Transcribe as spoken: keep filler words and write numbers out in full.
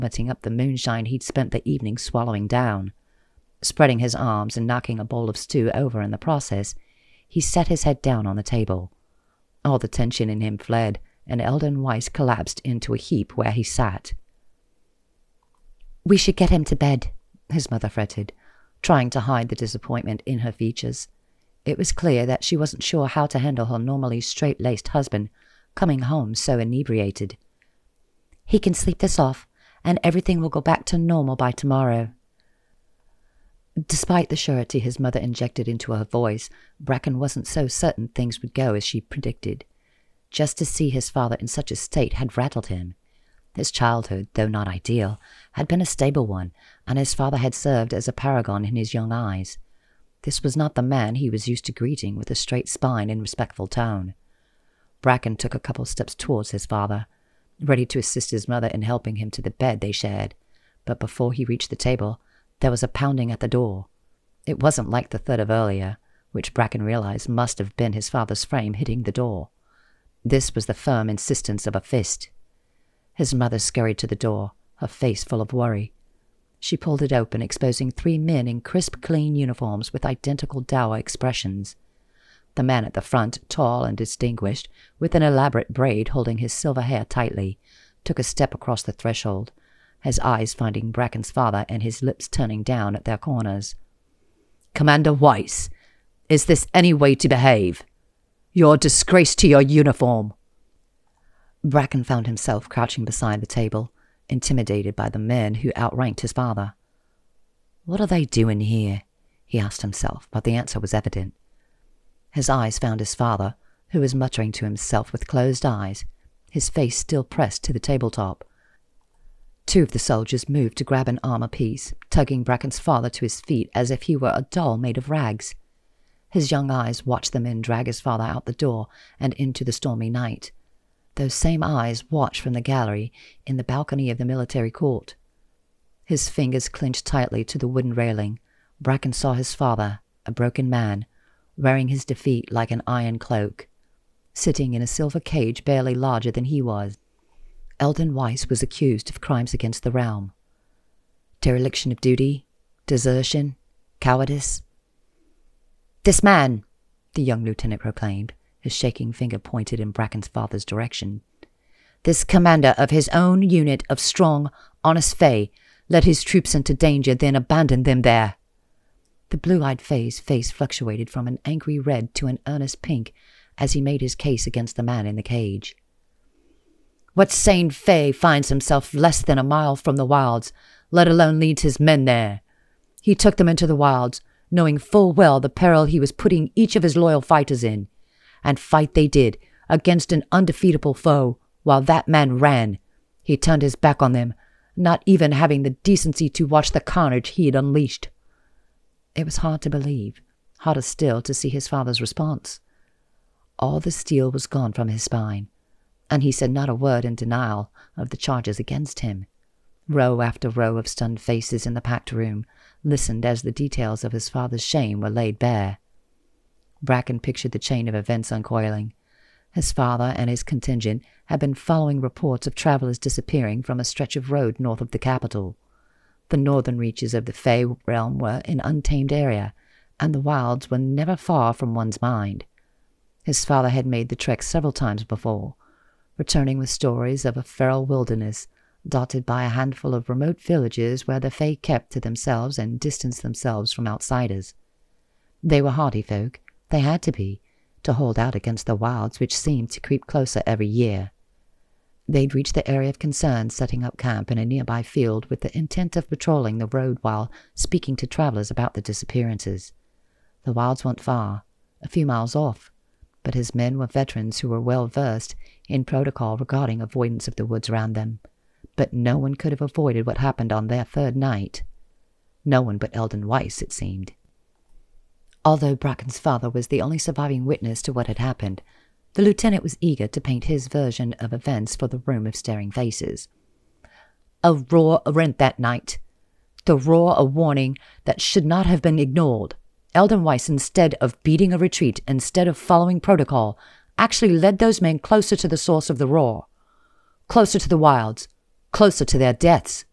vomiting up the moonshine he'd spent the evening swallowing down. Spreading his arms and knocking a bowl of stew over in the process, he set his head down on the table. All the tension in him fled, and Eldon Weiss collapsed into a heap where he sat. "We should get him to bed," his mother fretted, trying to hide the disappointment in her features. It was clear that she wasn't sure how to handle her normally straight-laced husband coming home so inebriated. "He can sleep this off, and everything will go back to normal by tomorrow." Despite the surety his mother injected into her voice, Bracken wasn't so certain things would go as she predicted. Just to see his father in such a state had rattled him. His childhood, though not ideal, had been a stable one, and his father had served as a paragon in his young eyes. This was not the man he was used to greeting with a straight spine and respectful tone. Bracken took a couple steps towards his father, ready to assist his mother in helping him to the bed they shared, but before he reached the table, there was a pounding at the door. It wasn't like the thud of earlier, which Bracken realized must have been his father's frame hitting the door. This was the firm insistence of a fist. His mother scurried to the door, her face full of worry. She pulled it open, exposing three men in crisp, clean uniforms with identical dour expressions. The man at the front, tall and distinguished, with an elaborate braid holding his silver hair tightly, took a step across the threshold, his eyes finding Bracken's father and his lips turning down at their corners. "Commander Weiss, is this any way to behave? You're a disgrace to your uniform." Bracken found himself crouching beside the table, intimidated by the men who outranked his father. "What are they doing here?" he asked himself, but the answer was evident. His eyes found his father, who was muttering to himself with closed eyes, his face still pressed to the tabletop. Two of the soldiers moved to grab an arm apiece, tugging Bracken's father to his feet as if he were a doll made of rags. His young eyes watched the men drag his father out the door and into the stormy night. Those same eyes watched from the gallery in the balcony of the military court. His fingers clenched tightly to the wooden railing. Bracken saw his father, a broken man, wearing his defeat like an iron cloak, sitting in a silver cage barely larger than he was. Eldon Weiss was accused of crimes against the realm. Dereliction of duty, desertion, cowardice. "This man," the young lieutenant proclaimed, his shaking finger pointed in Bracken's father's direction. "This commander of his own unit of strong, honest Fae led his troops into danger, then abandoned them there." The blue-eyed Fae's face fluctuated from an angry red to an earnest pink as he made his case against the man in the cage. "What sane Fae finds himself less than a mile from the wilds, let alone leads his men there? He took them into the wilds, knowing full well the peril he was putting each of his loyal fighters in. And fight they did, against an undefeatable foe, while that man ran. He turned his back on them, not even having the decency to watch the carnage he had unleashed." It was hard to believe, harder still to see his father's response. All the steel was gone from his spine, and he said not a word in denial of the charges against him. Row after row of stunned faces in the packed room listened as the details of his father's shame were laid bare. Bracken pictured the chain of events uncoiling. His father and his contingent had been following reports of travelers disappearing from a stretch of road north of the capital. The northern reaches of the Fae realm were an untamed area, and the wilds were never far from one's mind. His father had made the trek several times before, returning with stories of a feral wilderness, dotted by a handful of remote villages where the Fae kept to themselves and distanced themselves from outsiders. They were hardy folk, they had to be, to hold out against the wilds which seemed to creep closer every year. They'd reached the area of concern, setting up camp in a nearby field with the intent of patrolling the road while speaking to travelers about the disappearances. The wilds weren't far, a few miles off, but his men were veterans who were well versed in protocol regarding avoidance of the woods around them. But no one could have avoided what happened on their third night. No one but Eldon Weiss, it seemed. Although Bracken's father was the only surviving witness to what had happened, the lieutenant was eager to paint his version of events for the room of staring faces. A roar rent that night. The roar a warning that should not have been ignored. Eldon Weiss, instead of beating a retreat, instead of following protocol, actually led those men closer to the source of the roar. Closer to the wilds. Closer to their deaths.